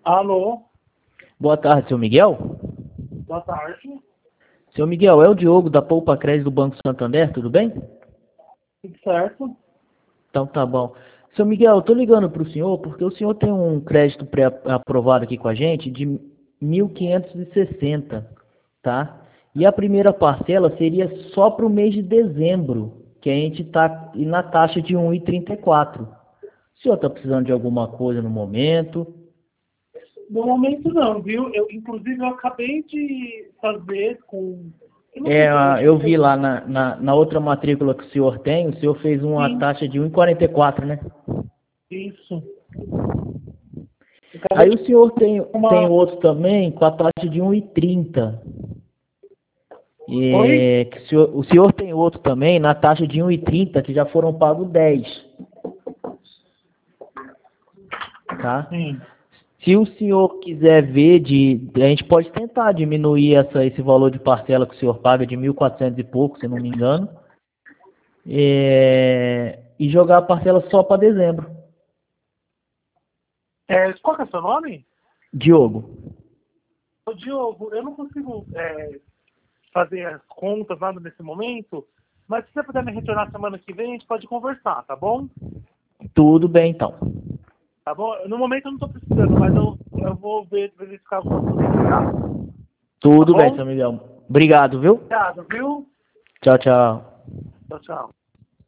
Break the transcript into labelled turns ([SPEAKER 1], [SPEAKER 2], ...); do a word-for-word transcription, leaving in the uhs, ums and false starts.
[SPEAKER 1] Alô,
[SPEAKER 2] Boa tarde, seu Miguel.
[SPEAKER 1] boa tarde.
[SPEAKER 2] Seu Miguel, é o Diogo da Poupa Crédito do Banco Santander, tudo bem?
[SPEAKER 1] Tudo certo?
[SPEAKER 2] Então tá bom. Seu Miguel, eu tô ligando para o senhor porque o senhor tem um crédito pré-aprovado aqui com a gente de mil quinhentos e sessenta, tá? E a primeira parcela seria só para o mês de dezembro, que a gente tá na taxa de um vírgula trinta e quatro. O senhor tá precisando de alguma coisa no momento?
[SPEAKER 1] No momento não, viu? Eu, inclusive, eu acabei de fazer com... Eu não sei
[SPEAKER 2] É,
[SPEAKER 1] se eu
[SPEAKER 2] ah,
[SPEAKER 1] acho
[SPEAKER 2] eu
[SPEAKER 1] que
[SPEAKER 2] vi
[SPEAKER 1] foi...
[SPEAKER 2] lá na, na, na outra matrícula que o senhor tem, o senhor fez uma
[SPEAKER 1] Sim,
[SPEAKER 2] taxa de um vírgula quarenta e quatro, né?
[SPEAKER 1] isso. Eu acabei
[SPEAKER 2] Aí
[SPEAKER 1] de
[SPEAKER 2] o senhor tem, tem
[SPEAKER 1] uma...
[SPEAKER 2] outro também com a taxa de um vírgula trinta.
[SPEAKER 1] Oi?
[SPEAKER 2] É, que o, senhor, o senhor tem outro também na taxa de um vírgula trinta, que já foram pagos dez, tá?
[SPEAKER 1] Sim.
[SPEAKER 2] Se o senhor quiser ver, de, a gente pode tentar diminuir essa, esse valor de parcela que o senhor paga de mil e quatrocentos e pouco, se não me engano, é, e jogar a parcela só para dezembro.
[SPEAKER 1] É, qual que é o seu nome?
[SPEAKER 2] Diogo.
[SPEAKER 1] Ô, Diogo, eu não consigo é, fazer as contas, nada nesse momento, mas se você puder me retornar semana que vem, a gente pode conversar, tá bom?
[SPEAKER 2] Tudo bem, então.
[SPEAKER 1] Tá bom? No momento eu não tô precisando, mas eu, eu vou ver, verificar algumas coisas aqui, tá? Tá
[SPEAKER 2] Tudo bem,
[SPEAKER 1] bom?
[SPEAKER 2] seu Miguel. Obrigado, viu?
[SPEAKER 1] Obrigado, viu?
[SPEAKER 2] Tchau, tchau.
[SPEAKER 1] Tchau, tchau.